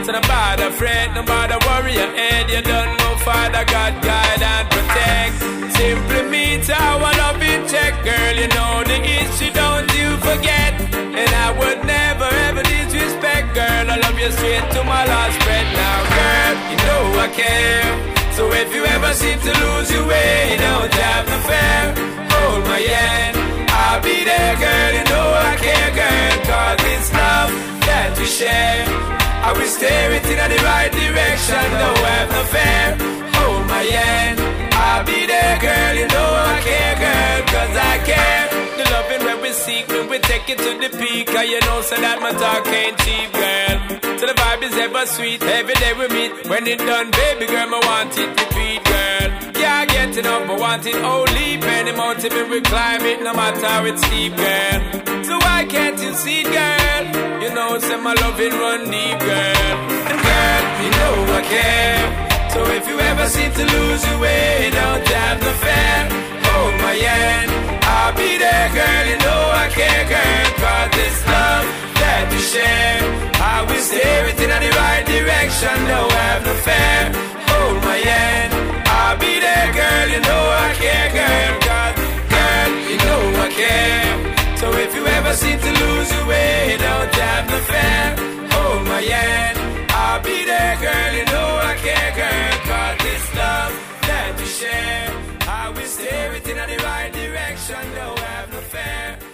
So no bother fret, no bother worry your head. You don't know Father God guide and protect. Simply means how I love it check. Girl, you know the issue, don't you forget. And I would never ever disrespect. Girl, I love you straight to my last breath. Now girl, you know I care. So if you ever seem to lose your way, don't have no fear. Hold my hand, I'll be there, girl. You know I care, girl. Cause it's love that we share. I will steer it in the right direction. Don't have no fear. Hold my hand, I'll be there, girl. You know I care, girl. Cause I care. The loving when we seek, when we take it to the peak. Cause you know so that my talk ain't cheap, girl. So the vibe is ever sweet, every day we meet. When it done, baby girl, I want it repeat, girl. Yeah, I get enough, I want it only. Penny mountain, we climb it, no matter how it's steep, girl. So why can't you see, girl? You know, say my loving run deep, girl. And girl, you know I care. So if you ever seem to lose your way, don't have no fear. Hold my hand, I'll be there, girl. You know I care, girl. Cause this love that we share, I will steer it in the right direction. Don't have no fear. Hold my hand, I'll be there, girl. You know I care, girl. Cause girl, you know I care. So if you ever seem to lose your way, don't have no fear. Hold my hand, I'll be there, girl. You know I care, girl. Cause this love that we share, I will steer it in the right direction. Don't have no fear.